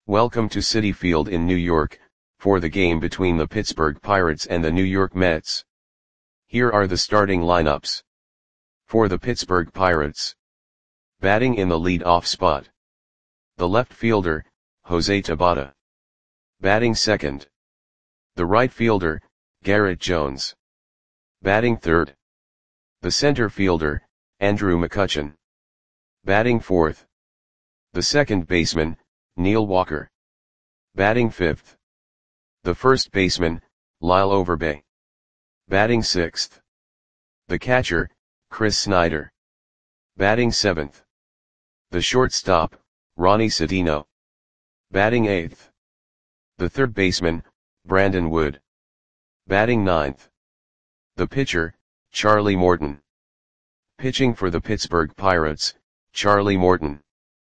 Welcome to Citi Field in New York, for the game between the Pittsburgh Pirates and the New York Mets. Here are the starting lineups. For the Pittsburgh Pirates. Batting in the lead-off spot. The left fielder, Jose Tabata. Batting second. The right fielder, Garrett Jones. Batting third. The center fielder, Andrew McCutchen. Batting fourth. The second baseman, Neil Walker. Batting fifth. The first baseman, Lyle Overbay. Batting sixth. The catcher, Chris Snyder. Batting seventh. The shortstop, Ronnie Cedeno. Batting eighth. The third baseman, Brandon Wood. Batting ninth. The pitcher, Charlie Morton. Pitching for the Pittsburgh Pirates, Charlie Morton.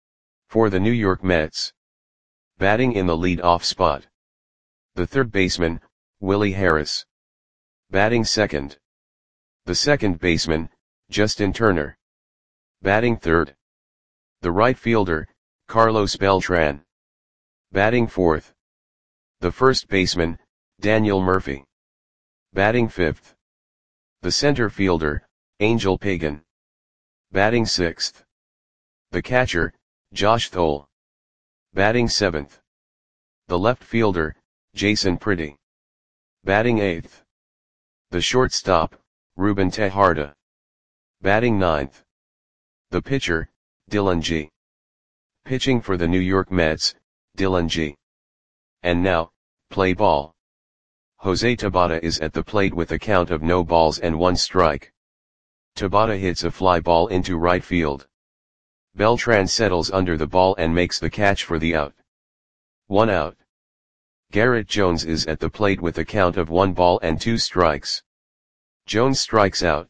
For the New York Mets. Batting in the lead-off spot. The third baseman, Willie Harris. Batting second. The second baseman, Justin Turner. Batting third. The right fielder, Carlos Beltran. Batting fourth. The first baseman, Daniel Murphy. Batting fifth. The center fielder, Angel Pagan. Batting sixth. The catcher, Josh Thole. Batting seventh. The left fielder, Jason Pretty. Batting eighth. The shortstop, Ruben Tejada. Batting ninth. The pitcher, Dylan G. Pitching for the New York Mets, Dylan G. And now, play ball. Jose Tabata is at the plate with a count of no balls and one strike. Tabata hits a fly ball into right field. Beltran settles under the ball and makes the catch for the out. 1 out. Garrett Jones is at the plate with a count of 1 ball and 2 strikes. Jones strikes out.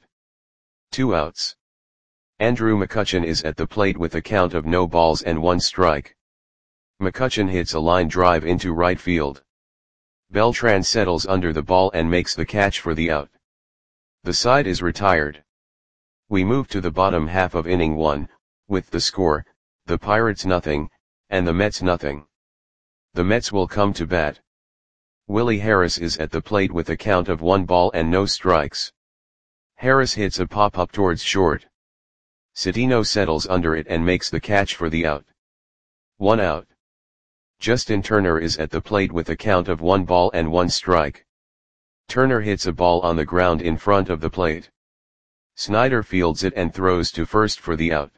2 outs. Andrew McCutchen is at the plate with a count of no balls and 1 strike. McCutchen hits a line drive into right field. Beltran settles under the ball and makes the catch for the out. The side is retired. We move to the bottom half of inning 1, with the score, the Pirates nothing, and the Mets nothing. The Mets will come to bat. Willie Harris is at the plate with a count of 1 ball and no strikes. Harris hits a pop-up towards short. Cedeno settles under it and makes the catch for the out. 1 out. Justin Turner is at the plate with a count of 1 ball and 1 strike. Turner hits a ball on the ground in front of the plate. Snyder fields it and throws to first for the out.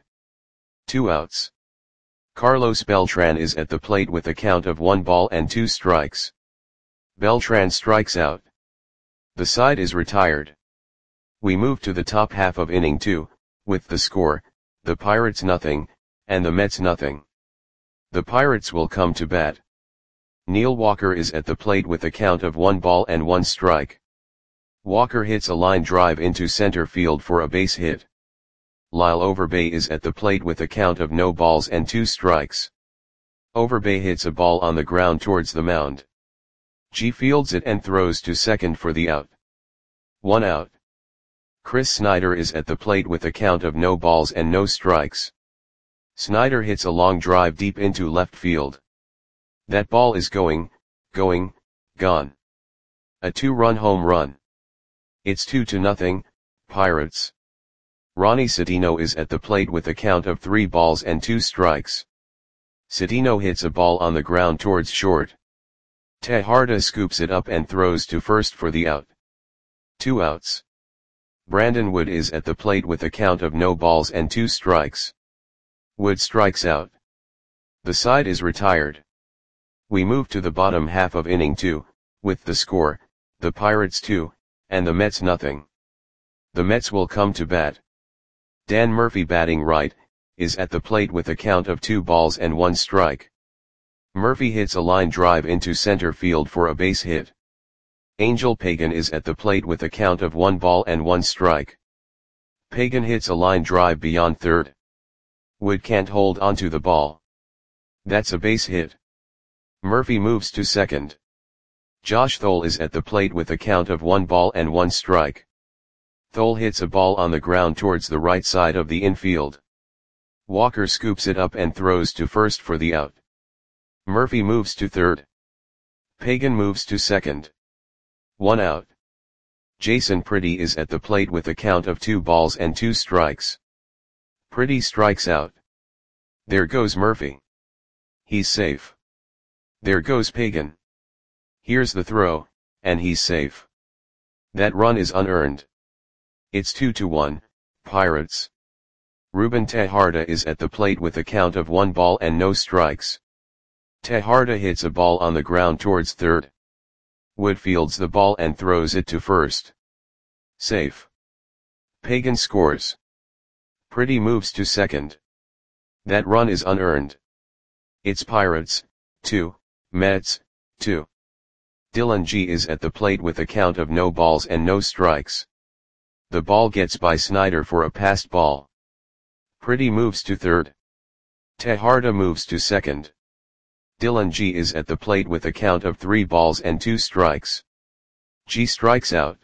2 outs. Carlos Beltran is at the plate with a count of 1 ball and 2 strikes. Beltran strikes out. The side is retired. We move to the top half of inning 2, with the score, the Pirates nothing, and the Mets nothing. The Pirates will come to bat. Neil Walker is at the plate with a count of 1 ball and 1 strike. Walker hits a line drive into center field for a base hit. Lyle Overbay is at the plate with a count of no balls and 2 strikes. Overbay hits a ball on the ground towards the mound. G fields it and throws to second for the out. 1 out. Chris Snyder is at the plate with a count of no balls and no strikes. Snyder hits a long drive deep into left field. That ball is gone. A 2-run home run. It's 2-0, Pirates. Ronnie Cedeno is at the plate with a count of 3 balls and 2 strikes. Cedeno hits a ball on the ground towards short. Tejada scoops it up and throws to first for the out. 2 outs. Brandon Wood is at the plate with a count of no balls and 2 strikes. Wood strikes out. The side is retired. We move to the bottom half of inning 2, with the score, the Pirates 2, and the Mets nothing. The Mets will come to bat. Dan Murphy batting right, is at the plate with a count of 2 balls and 1 strike. Murphy hits a line drive into center field for a base hit. Angel Pagan is at the plate with a count of 1 ball and 1 strike. Pagan hits a line drive beyond third. Wood can't hold onto the ball. That's a base hit. Murphy moves to second. Josh Thole is at the plate with a count of 1 ball and 1 strike. Thole hits a ball on the ground towards the right side of the infield. Walker scoops it up and throws to first for the out. Murphy moves to third. Pagan moves to second. 1 out. Jason Pretty is at the plate with a count of 2 balls and 2 strikes. Pretty strikes out. There goes Murphy. He's safe. There goes Pagan. Here's the throw, and he's safe. That run is unearned. It's 2-1, Pirates. Ruben Tejada is at the plate with a count of 1 ball and no strikes. Tejada hits a ball on the ground towards third. Wood fields the ball and throws it to first. Safe. Pagan scores. Pretty moves to second. That run is unearned. It's Pirates, 2, Mets, 2. Dylan G is at the plate with a count of no balls and no strikes. The ball gets by Snyder for a passed ball. Pretty moves to third. Tejada moves to second. Dylan G is at the plate with a count of 3 balls and 2 strikes. G strikes out.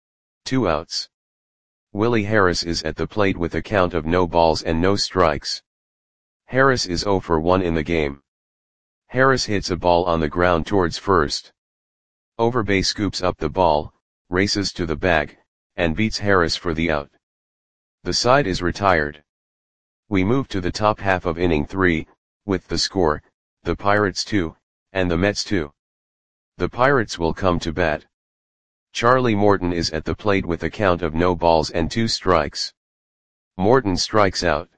2 outs. Willie Harris is at the plate with a count of no balls and no strikes. Harris is 0 for 1 in the game. Harris hits a ball on the ground towards first. Overbay scoops up the ball, races to the bag, and beats Harris for the out. The side is retired. We move to the top half of inning 3, with the score, the Pirates 2, and the Mets 2. The Pirates will come to bat. Charlie Morton is at the plate with a count of no balls and 2 strikes. Morton strikes out.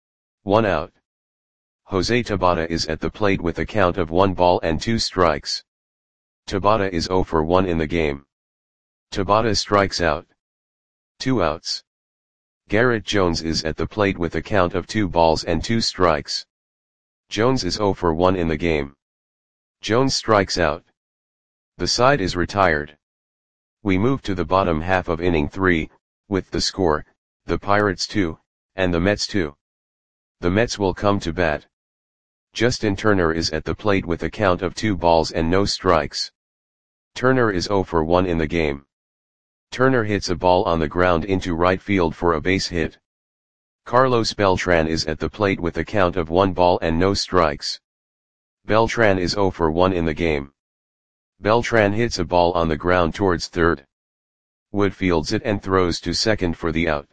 1 out. Jose Tabata is at the plate with a count of 1 ball and 2 strikes. Tabata is 0 for 1 in the game. Tabata strikes out. 2 outs. Garrett Jones is at the plate with a count of 2 balls and 2 strikes. Jones is 0 for 1 in the game. Jones strikes out. The side is retired. We move to the bottom half of inning 3, with the score, the Pirates 2, and the Mets 2. The Mets will come to bat. Justin Turner is at the plate with a count of 2 balls and no strikes. Turner is 0 for 1 in the game. Turner hits a ball on the ground into right field for a base hit. Carlos Beltran is at the plate with a count of 1 ball and no strikes. Beltran is 0 for 1 in the game. Beltran hits a ball on the ground towards third. Wood fields it and throws to second for the out.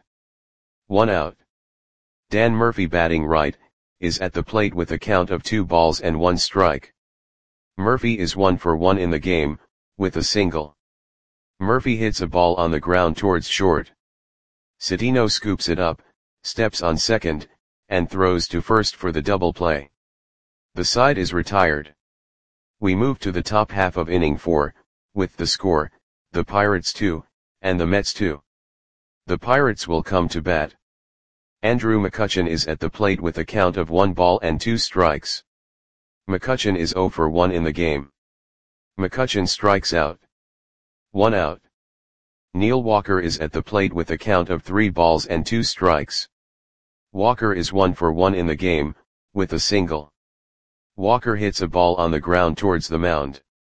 1 out. Dan Murphy, batting right, is at the plate with a count of 2 balls and 1 strike. Murphy is 1 for 1 in the game, with a single. Murphy hits a ball on the ground towards short. Citino scoops it up, steps on second, and throws to first for the double play. The side is retired. We move to the top half of inning 4, with the score, the Pirates 2, and the Mets 2. The Pirates will come to bat. Andrew McCutchen is at the plate with a count of 1 ball and 2 strikes. McCutchen is 0 for 1 in the game. McCutchen strikes out. 1 out. Neil Walker is at the plate with a count of 3 balls and 2 strikes. Walker is 1 for 1 in the game, with a single. Walker hits a ball on the ground towards the mound.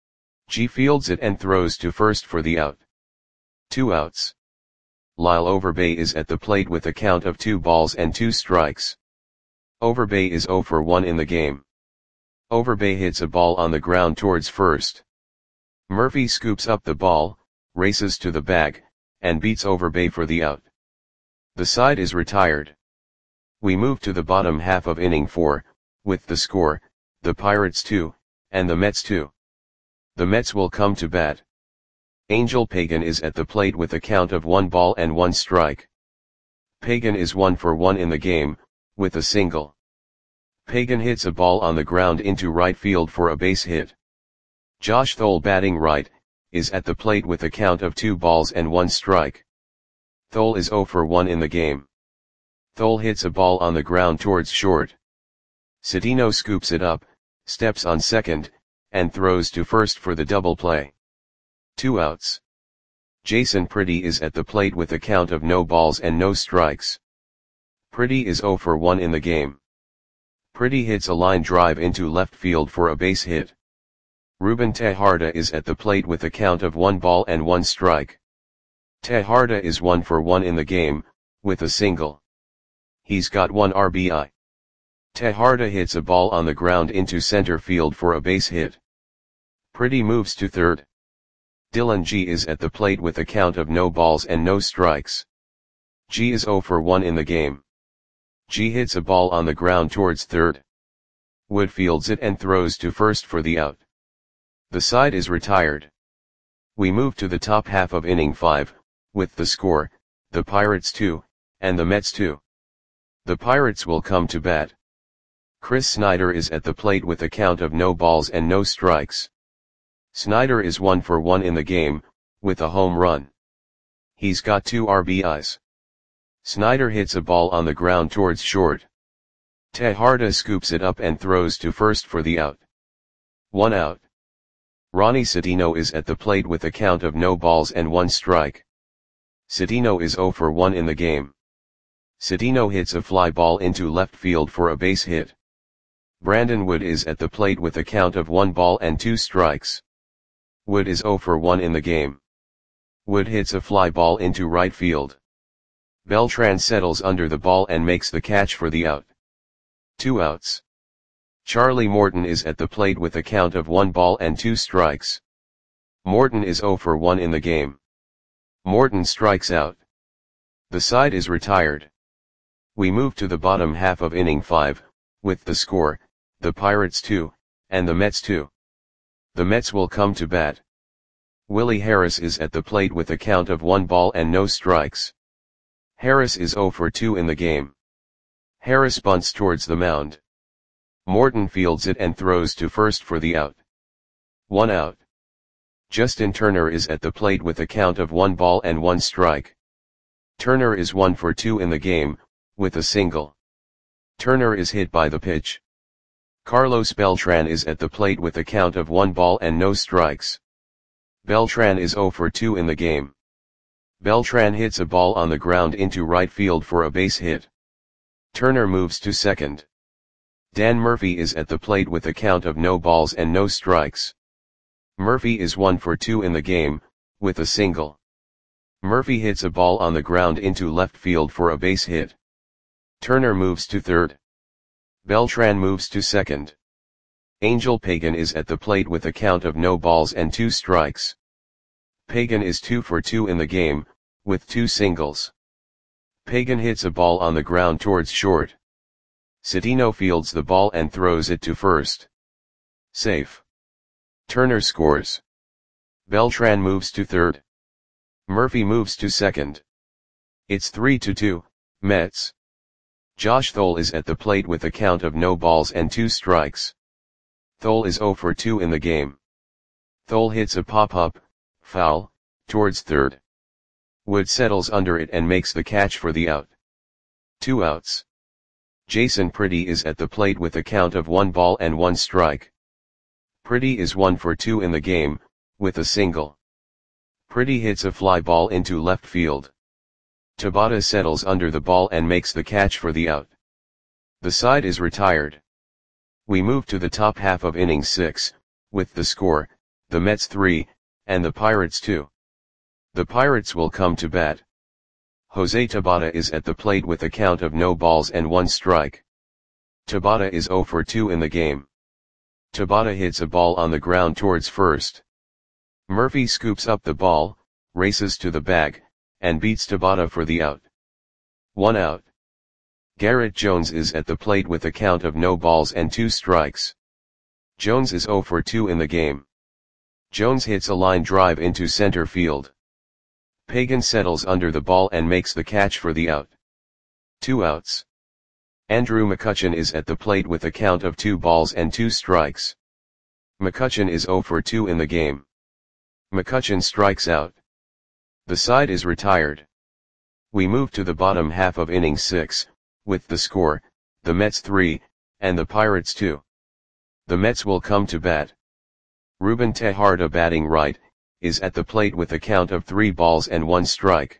G fields it and throws to first for the out. 2 outs. Lyle Overbay is at the plate with a count of 2 balls and 2 strikes. Overbay is 0 for 1 in the game. Overbay hits a ball on the ground towards first. Murphy scoops up the ball, races to the bag, and beats Overbay for the out. The side is retired. We move to the bottom half of inning 4, with the score, the Pirates 2, and the Mets 2. The Mets will come to bat. Angel Pagan is at the plate with a count of 1 ball and 1 strike. Pagan is 1 for 1 in the game, with a single. Pagan hits a ball on the ground into right field for a base hit. Josh Thole, batting right, is at the plate with a count of 2 balls and 1 strike. Thole is 0 for 1 in the game. Thole hits a ball on the ground towards short. Citino scoops it up, steps on second, and throws to first for the double play. 2 outs. Jason Pretty is at the plate with a count of no balls and no strikes. Pretty is 0 for 1 in the game. Pretty hits a line drive into left field for a base hit. Ruben Tejada is at the plate with a count of 1 ball and 1 strike. Tejada is 1 for 1 in the game, with a single. He's got 1 RBI. Tejada hits a ball on the ground into center field for a base hit. Pretty moves to third. Dylan G is at the plate with a count of no balls and no strikes. G is 0 for 1 in the game. G hits a ball on the ground towards third. Wood fields it and throws to first for the out. The side is retired. We move to the top half of inning 5, with the score, the Pirates 2, and the Mets 2. The Pirates will come to bat. Chris Snyder is at the plate with a count of no balls and no strikes. Snyder is 1 for 1 in the game, with a home run. He's got 2 RBIs. Snyder hits a ball on the ground towards short. Tejada scoops it up and throws to first for the out. 1 out. Ronnie Cedeno is at the plate with a count of no balls and 1 strike. Cedeno is 0 for 1 in the game. Cedeno hits a fly ball into left field for a base hit. Brandon Wood is at the plate with a count of 1 ball and 2 strikes. Wood is 0 for 1 in the game. Wood hits a fly ball into right field. Beltran settles under the ball and makes the catch for the out. 2 outs. Charlie Morton is at the plate with a count of 1 ball and 2 strikes. Morton is 0 for 1 in the game. Morton strikes out. The side is retired. We move to the bottom half of inning 5, with the score, the Pirates 2, and the Mets 2. The Mets will come to bat. Willie Harris is at the plate with a count of 1 ball and no strikes. Harris is 0 for 2 in the game. Harris bunts towards the mound. Morton fields it and throws to first for the out. 1 out. Justin Turner is at the plate with a count of 1 ball and 1 strike. Turner is 1 for 2 in the game, with a single. Turner is hit by the pitch. Carlos Beltran is at the plate with a count of 1 ball and no strikes. Beltran is 0 for 2 in the game. Beltran hits a ball on the ground into right field for a base hit. Turner moves to second. Dan Murphy is at the plate with a count of no balls and no strikes. Murphy is 1 for 2 in the game, with a single. Murphy hits a ball on the ground into left field for a base hit. Turner moves to third. Beltran moves to second. Angel Pagan is at the plate with a count of no balls and 2 strikes. Pagan is 2 for 2 in the game, with 2 singles. Pagan hits a ball on the ground towards short. Cedeno fields the ball and throws it to first. Safe. Turner scores. Beltran moves to third. Murphy moves to second. It's 3-2, Mets. Josh Thole is at the plate with a count of no balls and 2 strikes. Thole is 0 for 2 in the game. Thole hits a pop-up, foul, towards third. Wood settles under it and makes the catch for the out. 2 outs. Jason Pretty is at the plate with a count of 1 ball and 1 strike. Pretty is 1 for 2 in the game, with a single. Pretty hits a fly ball into left field. Tabata settles under the ball and makes the catch for the out. The side is retired. We move to the top half of inning 6, with the score, the Mets 3, and the Pirates 2. The Pirates will come to bat. Jose Tabata is at the plate with a count of no balls and 1 strike. Tabata is 0 for 2 in the game. Tabata hits a ball on the ground towards first. Murphy scoops up the ball, races to the bag, and beats Tabata for the out. 1 out. Garrett Jones is at the plate with a count of no balls and 2 strikes. Jones is 0 for 2 in the game. Jones hits a line drive into center field. Pagan settles under the ball and makes the catch for the out. 2 outs. Andrew McCutchen is at the plate with a count of 2 balls and 2 strikes. McCutchen is 0 for 2 in the game. McCutchen strikes out. The side is retired. We move to the bottom half of inning 6, with the score, the Mets 3, and the Pirates 2. The Mets will come to bat. Ruben Tejada, batting right, is at the plate with a count of 3 balls and 1 strike.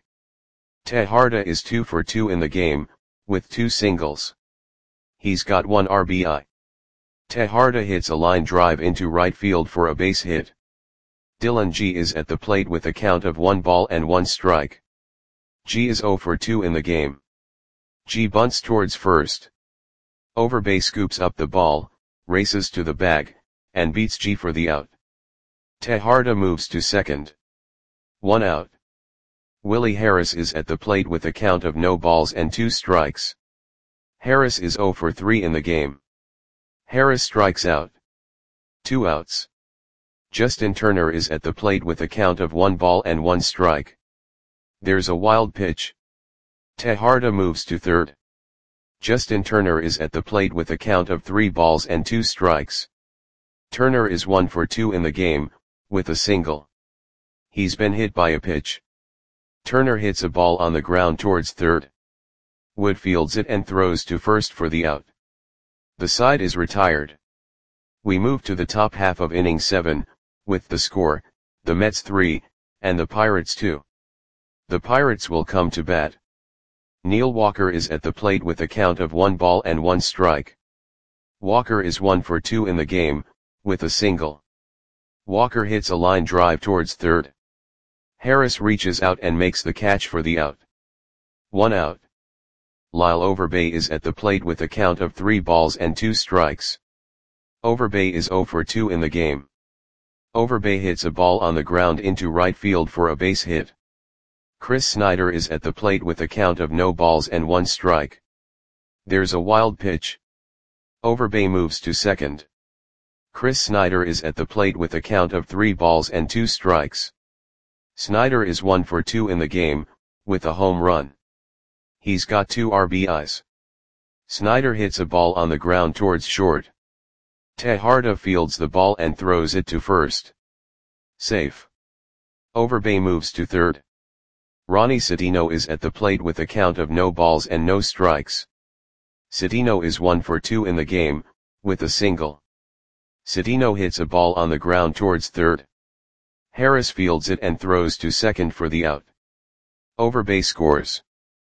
Tejada is 2 for 2 in the game, with 2 singles. He's got 1 RBI. Tejada hits a line drive into right field for a base hit. Dylan G is at the plate with a count of 1 ball and 1 strike. G is 0 for 2 in the game. G bunts towards first. Overbay scoops up the ball, races to the bag, and beats G for the out. Tejada moves to second. 1 out. Willie Harris is at the plate with a count of no balls and 2 strikes. Harris is 0 for 3 in the game. Harris strikes out. 2 outs. Justin Turner is at the plate with a count of 1 ball and 1 strike. There's a wild pitch. Tejada moves to third. Justin Turner is at the plate with a count of 3 balls and 2 strikes. Turner is 1 for 2 in the game, with a single. He's been hit by a pitch. Turner hits a ball on the ground towards third. Wood fields it and throws to first for the out. The side is retired. We move to the top half of inning 7, with the score, the Mets 3, and the Pirates 2. The Pirates will come to bat. Neil Walker is at the plate with a count of 1 ball and 1 strike. Walker is 1 for 2 in the game, with a single. Walker hits a line drive towards third. Harris reaches out and makes the catch for the out. 1 out. Lyle Overbay is at the plate with a count of 3 balls and 2 strikes. Overbay is 0 for 2 in the game. Overbay hits a ball on the ground into right field for a base hit. Chris Snyder is at the plate with a count of no balls and 1 strike. There's a wild pitch. Overbay moves to second. Chris Snyder is at the plate with a count of 3 balls and 2 strikes. Snyder is 1 for 2 in the game, with a home run. He's got 2 RBIs. Snyder hits a ball on the ground towards short. Tejada fields the ball and throws it to first. Safe. Overbay moves to third. Ronnie Citino is at the plate with a count of no balls and no strikes. Citino is 1 for 2 in the game, with a single. Citino hits a ball on the ground towards third. Harris fields it and throws to second for the out. Overbay scores.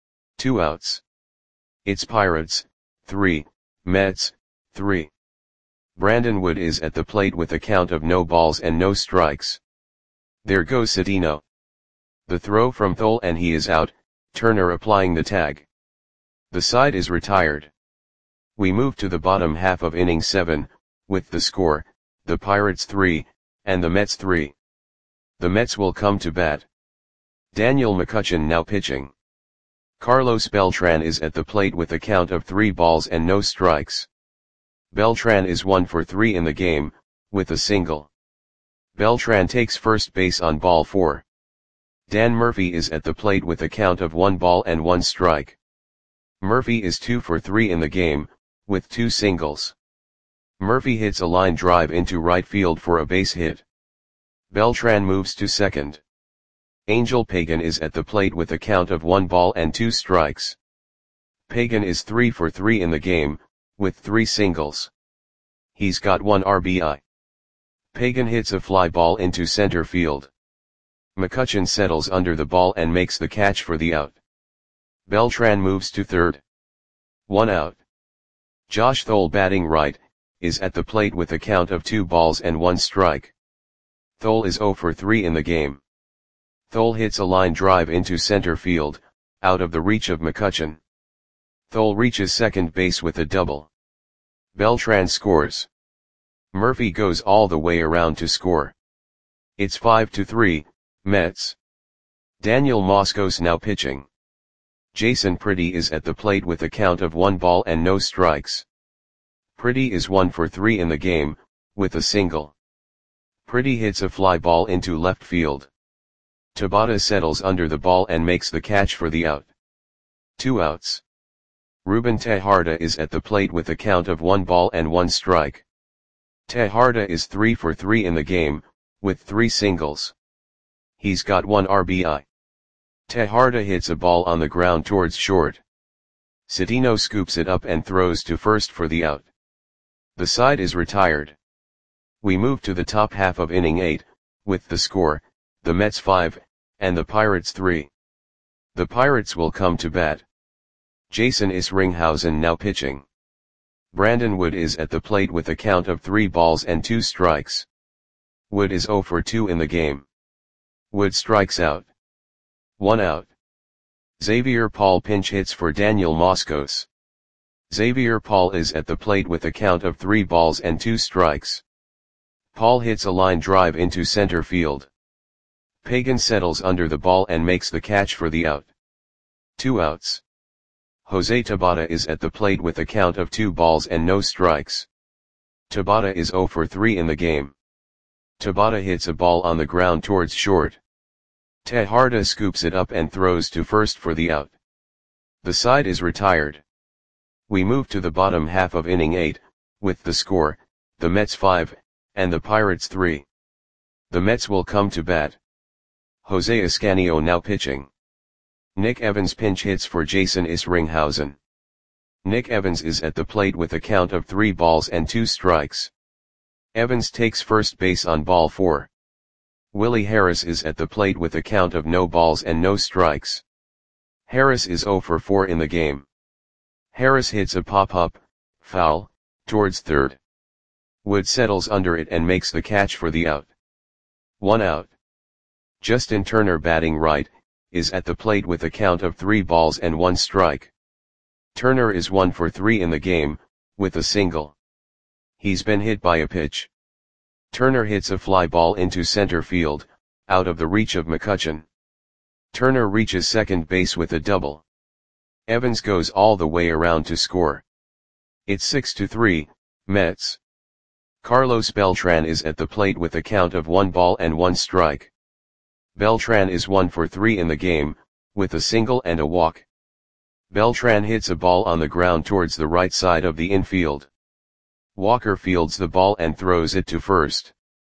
2 outs. It's Pirates, 3, Mets, 3. Brandon Wood is at the plate with a count of no balls and no strikes. There goes Citino. The throw from Thole and he is out, Turner applying the tag. The side is retired. We move to the bottom half of inning 7, with the score, the Pirates 3, and the Mets 3. The Mets will come to bat. Daniel McCutchen now pitching. Carlos Beltran is at the plate with a count of 3 balls and no strikes. Beltran is 1 for 3 in the game, with a single. Beltran takes first base on ball 4. Dan Murphy is at the plate with a count of 1 ball and 1 strike. Murphy is 2 for 3 in the game, with 2 singles. Murphy hits a line drive into right field for a base hit. Beltran moves to second. Angel Pagan is at the plate with a count of 1 ball and 2 strikes. Pagan is 3 for 3 in the game, with 3 singles. He's got 1 RBI. Pagan hits a fly ball into center field. McCutchen settles under the ball and makes the catch for the out. Beltran moves to third. 1 out. Josh Thole batting right, is at the plate with a count of 2 balls and 1 strike. Thole is 0 for 3 in the game. Thole hits a line drive into center field, out of the reach of McCutchen. Thole reaches second base with a double. Beltran scores. Murphy goes all the way around to score. It's 5-3, Mets. Daniel Moscos now pitching. Jason Pretty is at the plate with a count of 1 ball and no strikes. Pretty is 1 for 3 in the game, with a single. Pretty hits a fly ball into left field. Tabata settles under the ball and makes the catch for the out. 2 outs. Ruben Tejada is at the plate with a count of 1 ball and 1 strike. Tejada is 3 for 3 in the game, with 3 singles. He's got 1 RBI. Tejada hits a ball on the ground towards short. Citino scoops it up and throws to first for the out. The side is retired. We move to the top half of inning 8, with the score, the Mets 5, and the Pirates 3. The Pirates will come to bat. Jason Isringhausen now pitching. Brandon Wood is at the plate with a count of 3 balls and 2 strikes. Wood is 0 for 2 in the game. Wood strikes out. 1 out. Xavier Paul pinch hits for Daniel Moscos. Xavier Paul is at the plate with a count of 3 balls and 2 strikes. Paul hits a line drive into center field. Pagan settles under the ball and makes the catch for the out. 2 outs. Jose Tabata is at the plate with a count of 2 balls and no strikes. Tabata is 0 for 3 in the game. Tabata hits a ball on the ground towards short. Tejada scoops it up and throws to first for the out. The side is retired. We move to the bottom half of inning 8, with the score, the Mets 5, and the Pirates 3. The Mets will come to bat. Jose Ascanio now pitching. Nick Evans pinch hits for Jason Isringhausen. Nick Evans is at the plate with a count of 3 balls and 2 strikes. Evans takes first base on ball 4. Willie Harris is at the plate with a count of no balls and no strikes. Harris is 0 for 4 in the game. Harris hits a pop-up, foul, towards third. Wood settles under it and makes the catch for the out. 1 out. Justin Turner batting right, is at the plate with a count of 3 balls and 1 strike. Turner is 1 for 3 in the game, with a single. He's been hit by a pitch. Turner hits a fly ball into center field, out of the reach of McCutchen. Turner reaches second base with a double. Evans goes all the way around to score. It's 6-3, Mets. Carlos Beltran is at the plate with a count of 1 ball and 1 strike. Beltran is 1 for 3 in the game, with a single and a walk. Beltran hits a ball on the ground towards the right side of the infield. Walker fields the ball and throws it to first.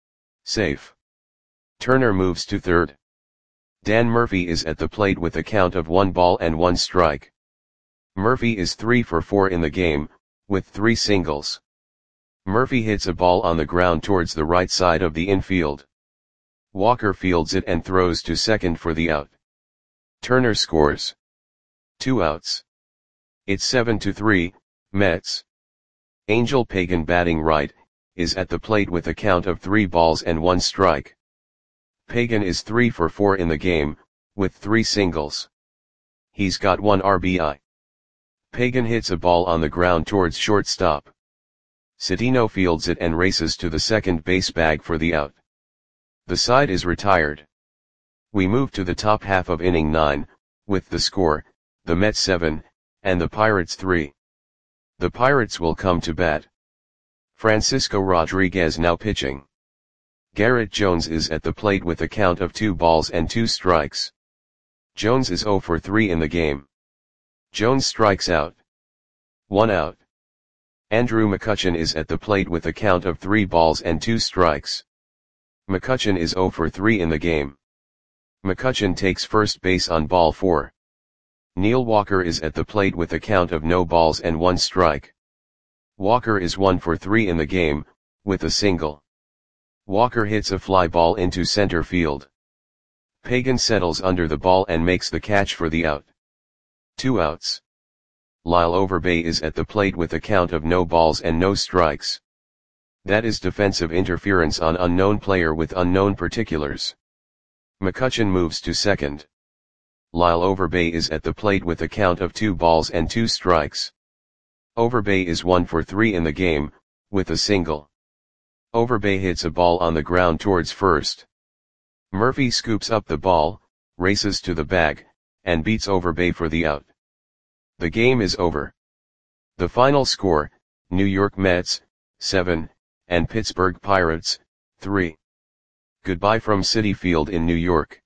Safe. Turner moves to third. Dan Murphy is at the plate with a count of 1 ball and 1 strike. Murphy is 3 for 4 in the game, with 3 singles. Murphy hits a ball on the ground towards the right side of the infield. Walker fields it and throws to second for the out. Turner scores. 2 outs. It's 7-3, Mets. Angel Pagan batting right, is at the plate with a count of 3 balls and 1 strike. Pagan is 3 for 4 in the game, with 3 singles. He's got 1 RBI. Pagan hits a ball on the ground towards shortstop. Citino fields it and races to the second base bag for the out. The side is retired. We move to the top half of inning 9, with the score, the Mets 7, and the Pirates 3. The Pirates will come to bat. Francisco Rodriguez now pitching. Garrett Jones is at the plate with a count of 2 balls and 2 strikes. Jones is 0 for 3 in the game. Jones strikes out. 1 out. Andrew McCutchen is at the plate with a count of 3 balls and 2 strikes. McCutchen is 0 for 3 in the game. McCutchen takes first base on ball 4. Neil Walker is at the plate with a count of no balls and 1 strike. Walker is 1 for 3 in the game, with a single. Walker hits a fly ball into center field. Pagan settles under the ball and makes the catch for the out. 2 outs. Lyle Overbay is at the plate with a count of no balls and no strikes. That is defensive interference on unknown player with unknown particulars. McCutchen moves to second. Lyle Overbay is at the plate with a count of 2 balls and 2 strikes. Overbay is 1 for 3 in the game, with a single. Overbay hits a ball on the ground towards first. Murphy scoops up the ball, races to the bag, and beats Overbay for the out. The game is over. The final score, New York Mets, 7, and Pittsburgh Pirates, 3. Goodbye from Citi Field in New York.